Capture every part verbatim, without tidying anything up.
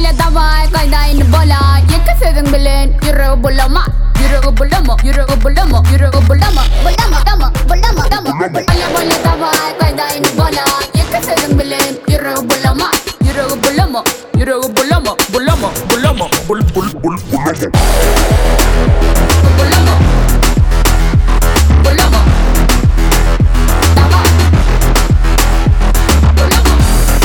böyle davay kaydayını bola. Yeke sözün bilin yüreği bulama. Yüreği bulama, yüreği bulama, yüreği bulama. Bulama, dama, bulama, dama. Böyle böyle davay kaydayını bola. Yeke sözün bilin yüreği bulama. Yüreği bulama, yüreği bulama, bulama, bulama, bul bul bul bulama. Bulama, bulama. Davay. Bulama.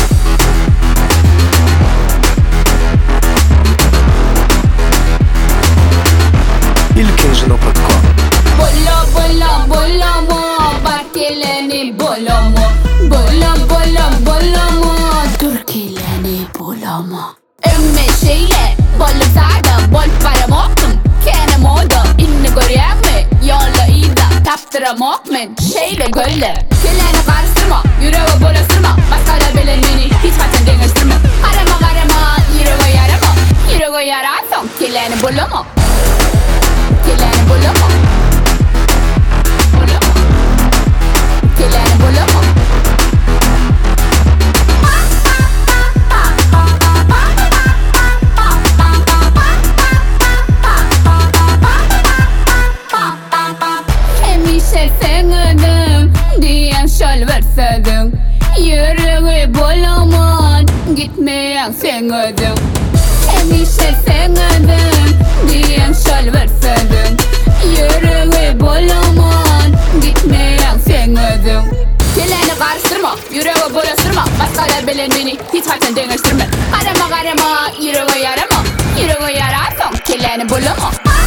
ilkinci nokta com Bola bola bola mo, Bakileni bola mo. Bola bola bola mo, Türkileni bola mo. Ömme şeyle, bolla sarda, bol para moktum. Kene moda, inni görüyor mi? Yolla iyida, taptıra mokmen. Şeyle gölle, kileni karıştırma, yüreği bulaştırma. Başkalar bilen beni, hiç zaten dengeştirme. Karama karama, yüreği yarama. Yüreği yararsan, kileni bulama. Kileni bulama. Bulama. Kileni bulama. Hemşe senedim diyen şal verseydin. Yüreği bulaman gitmeyen senedim. Hemşe senedim diyen şal verseydin. Yüreği bulaman gitmeyen senedim. Kileni karıştırma, yüreği bulaştırma. Başkalar bilen beni, hiç zaten dengeştirme. Karama karama, yüreği yarama. Yüreği yararsan kileni bulama.